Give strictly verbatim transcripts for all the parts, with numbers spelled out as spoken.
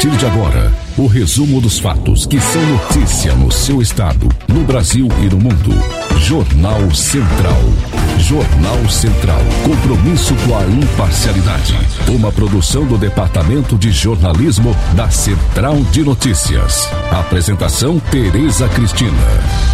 partir de agora, o resumo dos fatos que são notícia no seu estado, no Brasil e no mundo. Jornal Central. Jornal Central. Compromisso com a imparcialidade. Uma produção do Departamento de Jornalismo da Central de Notícias. Apresentação Tereza Cristina.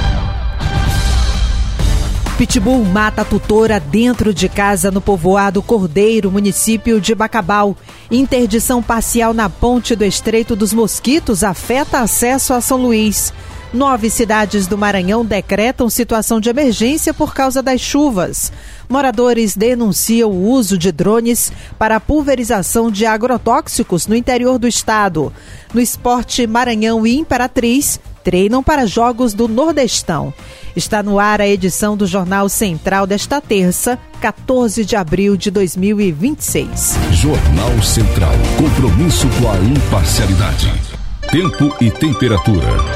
Pitbull mata a tutora dentro de casa no povoado Cordeiro, município de Bacabal. Interdição parcial na ponte do Estreito dos Mosquitos afeta acesso a São Luís. Nove cidades do Maranhão decretam situação de emergência por causa das chuvas. Moradores denunciam o uso de drones para a pulverização de agrotóxicos no interior do estado. No esporte, Maranhão e Imperatriz treinam para Jogos do Nordestão. Está no ar a edição do Jornal Central desta terça, quatorze de abril de dois mil e vinte e seis. Jornal Central. Compromisso com a imparcialidade. Tempo e temperatura.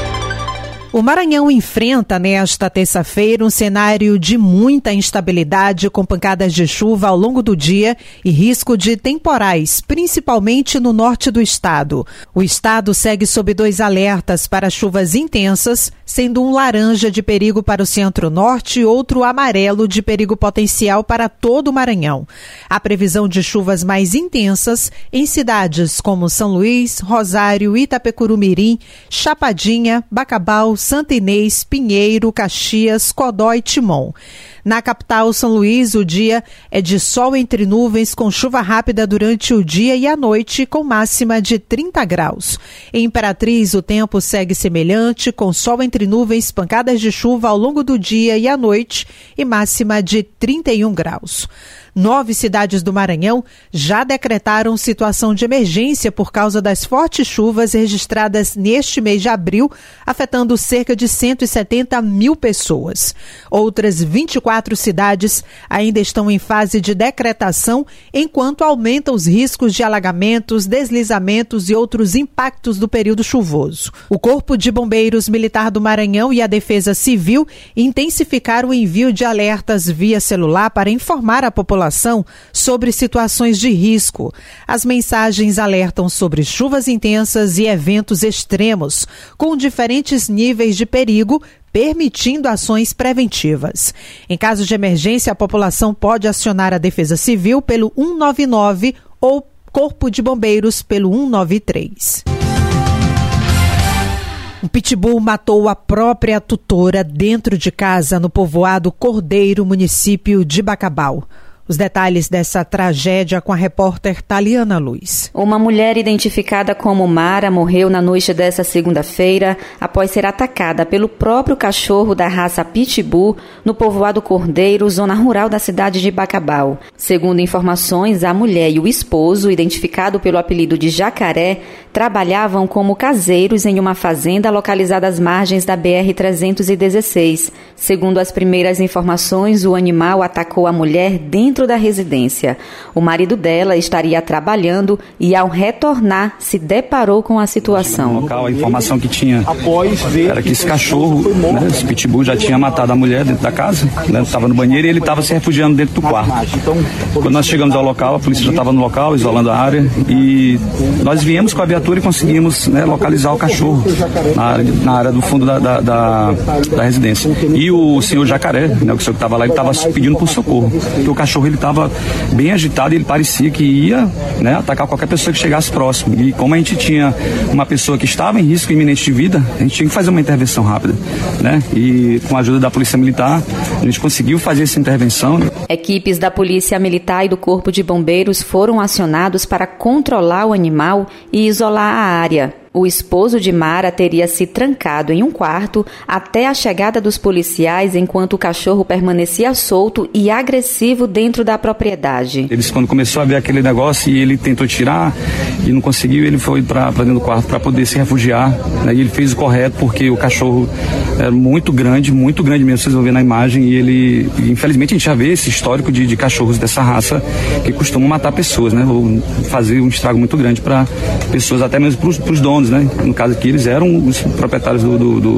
O Maranhão enfrenta nesta terça-feira um cenário de muita instabilidade, com pancadas de chuva ao longo do dia e risco de temporais, principalmente no norte do estado. O estado segue sob dois alertas para chuvas intensas, sendo um laranja de perigo para o centro-norte e outro amarelo de perigo potencial para todo o Maranhão. A previsão de chuvas mais intensas em cidades como São Luís, Rosário, Itapecurumirim, Chapadinha, Bacabal, Santa Inês, Pinheiro, Caxias, Codó e Timon. Na capital, São Luís, o dia é de sol entre nuvens, com chuva rápida durante o dia e a noite, com máxima de trinta graus. Em Imperatriz, o tempo segue semelhante, com sol entre nuvens, pancadas de chuva ao longo do dia e à noite e máxima de trinta e um graus. Nove cidades do Maranhão já decretaram situação de emergência por causa das fortes chuvas registradas neste mês de abril, afetando cerca de cento e setenta mil pessoas. Outras vinte e quatro cidades ainda estão em fase de decretação, enquanto aumentam os riscos de alagamentos, deslizamentos e outros impactos do período chuvoso. O Corpo de Bombeiros Militar do Maranhão e a Defesa Civil intensificaram o envio de alertas via celular para informar a população sobre situações de risco. As mensagens alertam sobre chuvas intensas e eventos extremos, com diferentes níveis de perigo, permitindo ações preventivas. Em caso de emergência, a população pode acionar a Defesa Civil pelo um nove nove ou Corpo de Bombeiros pelo um nove três. Um pitbull matou a própria tutora dentro de casa no povoado Cordeiro, município de Bacabal. Os detalhes dessa tragédia com a repórter Taliana Luz. Uma mulher identificada como Mara morreu na noite dessa segunda-feira após ser atacada pelo próprio cachorro da raça Pitbull no povoado Cordeiro, zona rural da cidade de Bacabal. Segundo informações, a mulher e o esposo, identificado pelo apelido de Jacaré, trabalhavam como caseiros em uma fazenda localizada às margens da B R trezentos e dezesseis. Segundo as primeiras informações, o animal atacou a mulher dentro da residência. O marido dela estaria trabalhando e, ao retornar, se deparou com a situação. No local, a informação que tinha era que esse cachorro, né, esse pitbull, já tinha matado a mulher dentro da casa, né, estava no banheiro e ele estava se refugiando dentro do quarto. Quando nós chegamos ao local, a polícia já estava no local, isolando a área, e nós viemos com a viatura e conseguimos, né, localizar o cachorro na área, na área do fundo da, da, da, da residência. E o senhor Jacaré, né, o senhor que estava lá, ele estava pedindo por socorro, porque o cachorro ele estava bem agitado e ele parecia que ia, né, atacar qualquer pessoa que chegasse próximo. E como a gente tinha uma pessoa que estava em risco iminente de vida, a gente tinha que fazer uma intervenção rápida, né? E com a ajuda da Polícia Militar, a gente conseguiu fazer essa intervenção. Equipes da Polícia Militar e do Corpo de Bombeiros foram acionados para controlar o animal e isolar a área. O esposo de Mara teria se trancado em um quarto até a chegada dos policiais, enquanto o cachorro permanecia solto e agressivo dentro da propriedade. Eles, quando começou a ver aquele negócio e ele tentou tirar e não conseguiu, ele foi para dentro do quarto para poder se refugiar, né? E ele fez o correto porque o cachorro era muito grande, muito grande mesmo, vocês vão ver na imagem, e ele, infelizmente a gente já vê esse histórico de, de cachorros dessa raça que costumam matar pessoas, né? Ou fazer um estrago muito grande para pessoas, até mesmo para os donos, né? No caso aqui, eles eram os proprietários do, do, do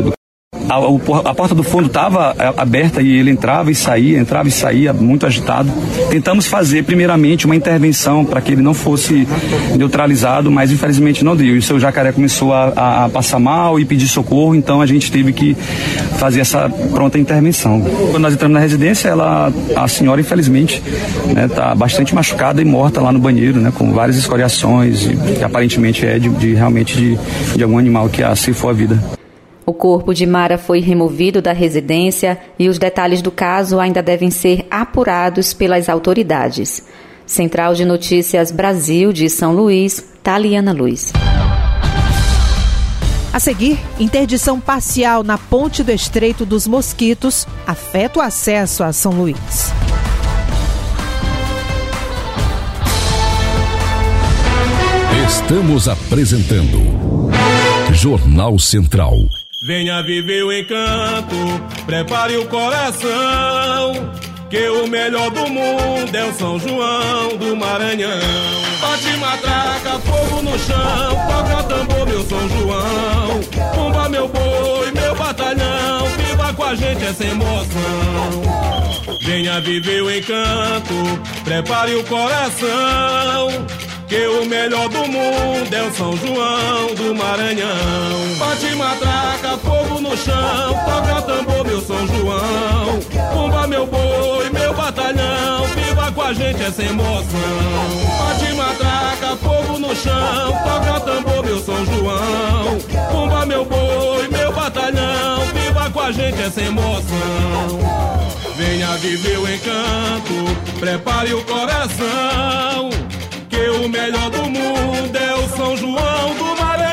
A, a porta do fundo estava aberta e ele entrava e saía, entrava e saía, muito agitado. Tentamos fazer, primeiramente, uma intervenção para que ele não fosse neutralizado, mas infelizmente não deu. E o seu Jacaré começou a, a, a passar mal e pedir socorro, então a gente teve que fazer essa pronta intervenção. Quando nós entramos na residência, ela, a senhora, infelizmente, está, né, bastante machucada e morta lá no banheiro, né, com várias escoriações, e, que aparentemente é de, de realmente de, de algum animal que a ceifou a vida. O corpo de Mara foi removido da residência e os detalhes do caso ainda devem ser apurados pelas autoridades. Central de Notícias Brasil de São Luís, Taliana Luiz. A seguir, interdição parcial na Ponte do Estreito dos Mosquitos afeta o acesso a São Luís. Estamos apresentando Jornal Central. Venha viver o encanto, prepare o coração, que o melhor do mundo é o São João do Maranhão. Bate matraca, fogo no chão, toca tambor, meu São João. Pumba, meu boi, meu batalhão, viva com a gente essa emoção. Venha viver o encanto, prepare o coração, que o melhor do mundo é o São João do Maranhão. Bate matraca, fogo no chão, toca tambor, meu São João. Pumba, meu boi, meu batalhão, viva com a gente essa emoção. Bate matraca, fogo no chão, toca tambor, meu São João. Pumba, meu boi, meu batalhão, viva com a gente essa emoção. Venha viver o encanto, prepare o coração, que o melhor do mundo é o São João do Maranhão.